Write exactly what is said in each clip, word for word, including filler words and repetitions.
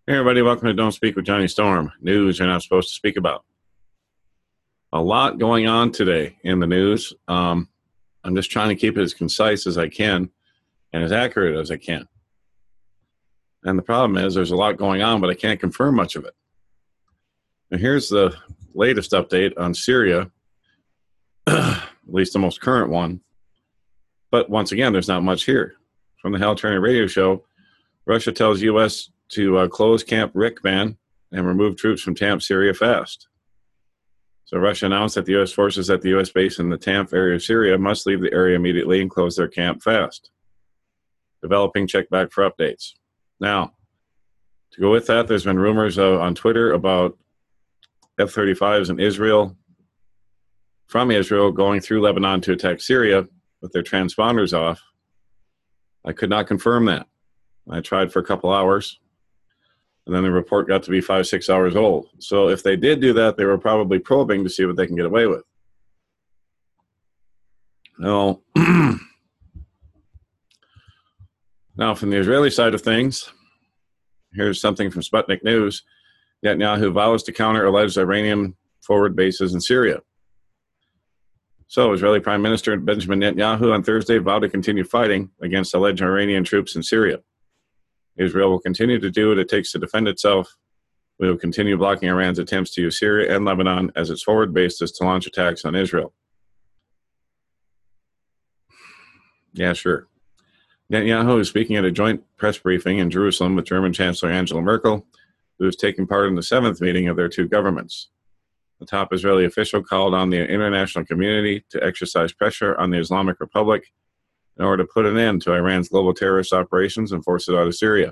Hey everybody, welcome to Don't Speak with Johnny Storm. News you're not supposed to speak about. A lot going on today in the news. Um, I'm just trying to keep it as concise as I can and as accurate as I can. And the problem is there's a lot going on, but I can't confirm much of it. Now here's the latest update on Syria, at least the most current one. But once again, there's not much here. From the Hal Turner radio show, Russia tells U S to uh, close Camp Rikban and remove troops from Tamp, Syria fast. So Russia announced that the U S forces at the U S base in the Tamp area of Syria must leave the area immediately and close their camp fast. Developing, check back for updates. Now, to go with that, there's been rumors uh, on Twitter about F thirty-fives in Israel, from Israel, going through Lebanon to attack Syria with their transponders off. I could not confirm that. I tried for a couple hours. And then the report got to be five, six hours old. So if they did do that, they were probably probing to see what they can get away with. Now, now from the Israeli side of things, here's something from Sputnik News. Netanyahu vows to counter alleged Iranian forward bases in Syria. So Israeli Prime Minister Benjamin Netanyahu on Thursday vowed to continue fighting against alleged Iranian troops in Syria. Israel will continue to do what it takes to defend itself. We will continue blocking Iran's attempts to use Syria and Lebanon as its forward bases to launch attacks on Israel. Yeah, sure. Netanyahu is speaking at a joint press briefing in Jerusalem with German Chancellor Angela Merkel, who is taking part in the seventh meeting of their two governments. The top Israeli official called on the international community to exercise pressure on the Islamic Republic in order to put an end to Iran's global terrorist operations and force it out of Syria.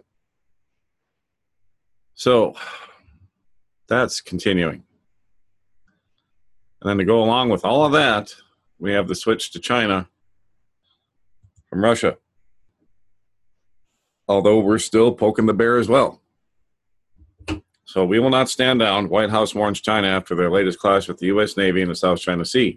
So that's continuing. And then to go along with all of that, we have the switch to China from Russia. Although we're still poking the bear as well. So we will not stand down. White House warns China after their latest clash with the U S Navy in the South China Sea.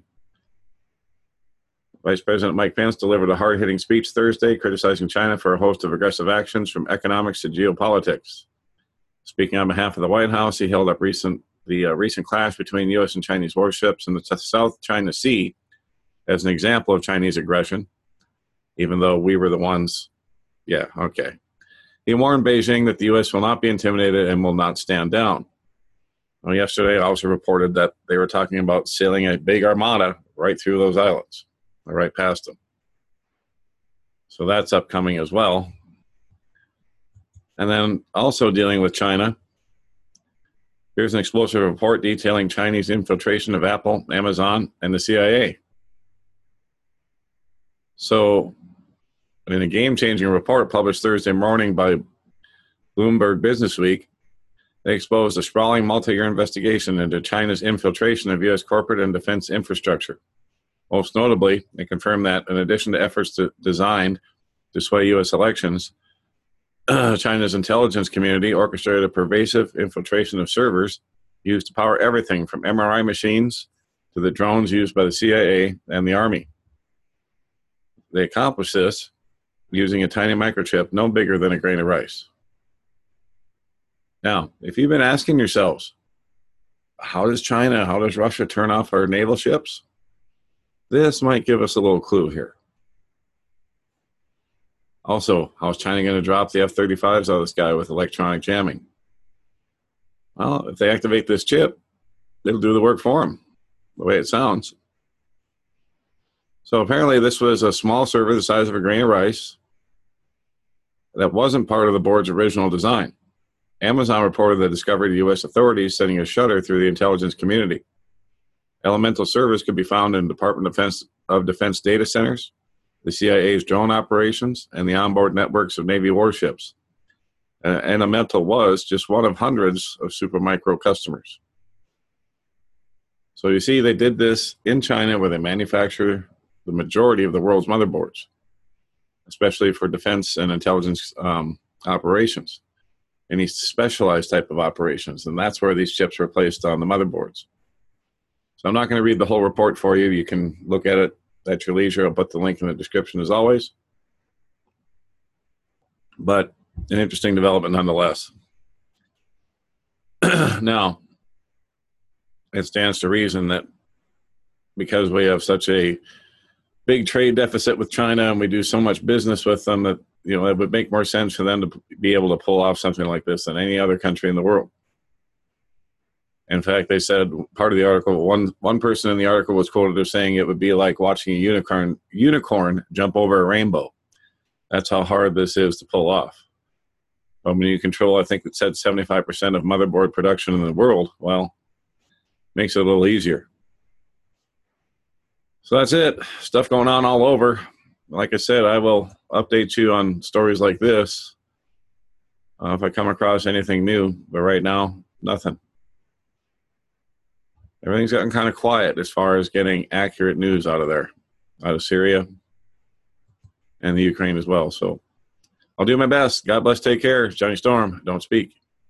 Vice President Mike Pence delivered a hard-hitting speech Thursday criticizing China for a host of aggressive actions from economics to geopolitics. Speaking on behalf of the White House, he held up recent the uh, recent clash between U S and Chinese warships in the South China Sea as an example of Chinese aggression, even though we were the ones. Yeah, okay. He warned Beijing that the U S will not be intimidated and will not stand down. Well, yesterday, I also reported that they were talking about sailing a big armada right through those islands. Right past them. So that's upcoming as well. And then also dealing with China, here's an explosive report detailing Chinese infiltration of Apple, Amazon, and the C I A. So in a game-changing report published Thursday morning by Bloomberg Businessweek, they exposed a sprawling multi-year investigation into China's infiltration of U S corporate and defense infrastructure. Most notably, they confirmed that in addition to efforts to, designed to sway U S elections, uh, China's intelligence community orchestrated a pervasive infiltration of servers used to power everything from M R I machines to the drones used by the C I A and the Army. They accomplished this using a tiny microchip no bigger than a grain of rice. Now, if you've been asking yourselves, how does China, how does Russia turn off our naval ships? This might give us a little clue here. Also, how's China going to drop the F thirty-fives out of the sky with electronic jamming? Well, if they activate this chip, it'll do the work for them, the way it sounds. So apparently this was a small server the size of a grain of rice that wasn't part of the board's original design. Amazon reported the discovery to U S authorities, sending a shudder through the intelligence community. Elemental servers could be found in Department of Defense, of Defense data centers, the C I A's drone operations, and the onboard networks of Navy warships. Uh, Elemental was just one of hundreds of Supermicro customers. So you see, they did this in China where they manufacture the majority of the world's motherboards, especially for defense and intelligence um, operations, any specialized type of operations. And that's where these chips were placed on the motherboards. So I'm not going to read the whole report for you. You can look at it at your leisure. I'll put the link in the description as always. But an interesting development nonetheless. Now, it stands to reason that because we have such a big trade deficit with China and we do so much business with them, that you know it would make more sense for them to be able to pull off something like this than any other country in the world. In fact, they said, part of the article, one one person in the article was quoted as saying it would be like watching a unicorn unicorn jump over a rainbow. That's how hard this is to pull off. But when you control, I think it said seventy-five percent of motherboard production in the world, well, makes it a little easier. So that's it. Stuff going on all over. Like I said, I will update you on stories like this uh, if I come across anything new. But right now, nothing. Everything's gotten kind of quiet as far as getting accurate news out of there, out of Syria and the Ukraine as well. So I'll do my best. God bless. Take care. It's Johnny Storm. Don't speak.